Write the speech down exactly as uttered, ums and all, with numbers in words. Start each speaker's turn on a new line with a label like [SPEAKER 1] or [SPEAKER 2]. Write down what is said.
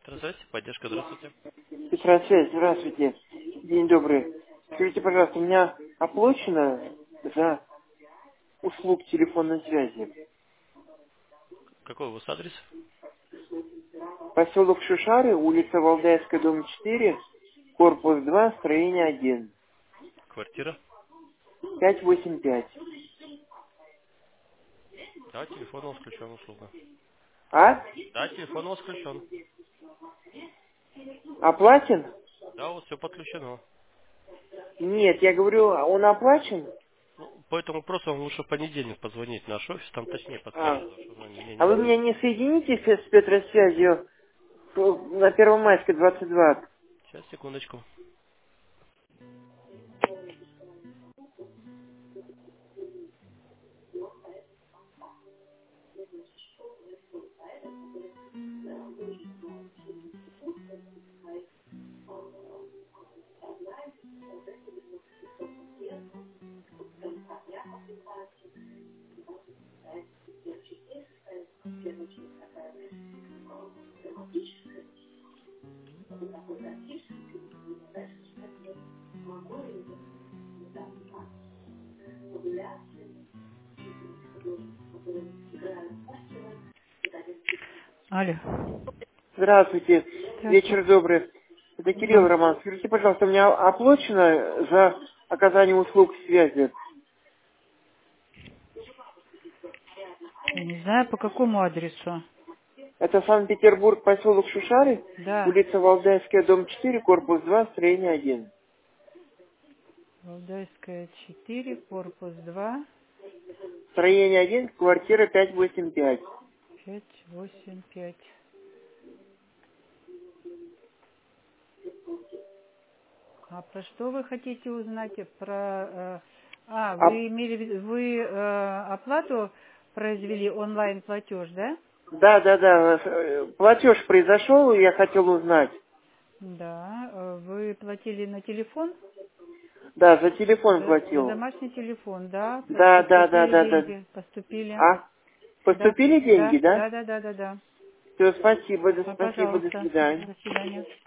[SPEAKER 1] Здравствуйте, поддержка, здравствуйте.
[SPEAKER 2] Петросвязь, здравствуйте. День добрый. Скажите, пожалуйста, у меня оплачено за услуг телефонной связи.
[SPEAKER 1] Какой у вас адрес?
[SPEAKER 2] Поселок Шишары, улица Валдайская, дом четыре, корпус два, строение один,
[SPEAKER 1] Квартира?
[SPEAKER 2] пять восемь пять.
[SPEAKER 1] Да, телефон у вас включен, услуга.
[SPEAKER 2] А?
[SPEAKER 1] Да, телефон у вас включен.
[SPEAKER 2] Оплачен?
[SPEAKER 1] Да, у вас все подключено.
[SPEAKER 2] Нет, я говорю, а он оплачен?
[SPEAKER 1] Ну, по этому вопросу вам лучше в понедельник позвонить в наш офис, там точнее
[SPEAKER 2] А.
[SPEAKER 1] подскажут, потому что ну, мне
[SPEAKER 2] А
[SPEAKER 1] не
[SPEAKER 2] вы
[SPEAKER 1] знаю.
[SPEAKER 2] меня не соедините с Петросвязью на Первомайской двадцать два?
[SPEAKER 1] Сейчас, секундочку.
[SPEAKER 3] Алло.
[SPEAKER 2] Здравствуйте. Вечер
[SPEAKER 3] Здравствуйте.
[SPEAKER 2] добрый. Это Кирилл
[SPEAKER 3] Да.
[SPEAKER 2] Роман. Скажите, пожалуйста, у меня оплачено за оказание услуг связи?
[SPEAKER 3] Я не знаю, по какому адресу.
[SPEAKER 2] Это Санкт-Петербург, поселок Шушары,
[SPEAKER 3] Да.
[SPEAKER 2] улица Валдайская, дом четыре, корпус два, строение один.
[SPEAKER 3] Валдайская, четыре, корпус два,
[SPEAKER 2] Строение один, квартира пять восемь пять.
[SPEAKER 3] пять, восемь, пять. А про что вы хотите узнать? Про... э, А,
[SPEAKER 2] А,
[SPEAKER 3] вы имели в виду, вы э, оплату произвели, онлайн-платеж, да?
[SPEAKER 2] да, да, да. э, Платеж произошел, и я хотел узнать.
[SPEAKER 3] Да. э, Вы платили на телефон?
[SPEAKER 2] Да, за телефон
[SPEAKER 3] За, за
[SPEAKER 2] платил.
[SPEAKER 3] домашний телефон, да. По-
[SPEAKER 2] Да, да, да,
[SPEAKER 3] Поступили
[SPEAKER 2] да, да.
[SPEAKER 3] деньги, поступили.
[SPEAKER 2] А?
[SPEAKER 3] Да,
[SPEAKER 2] Поступили деньги,
[SPEAKER 3] да,
[SPEAKER 2] да?
[SPEAKER 3] да, да, да, да, да.
[SPEAKER 2] Все, спасибо, да,
[SPEAKER 3] А,
[SPEAKER 2] спасибо, до
[SPEAKER 3] Пожалуйста.
[SPEAKER 2] свидания.
[SPEAKER 3] До свидания.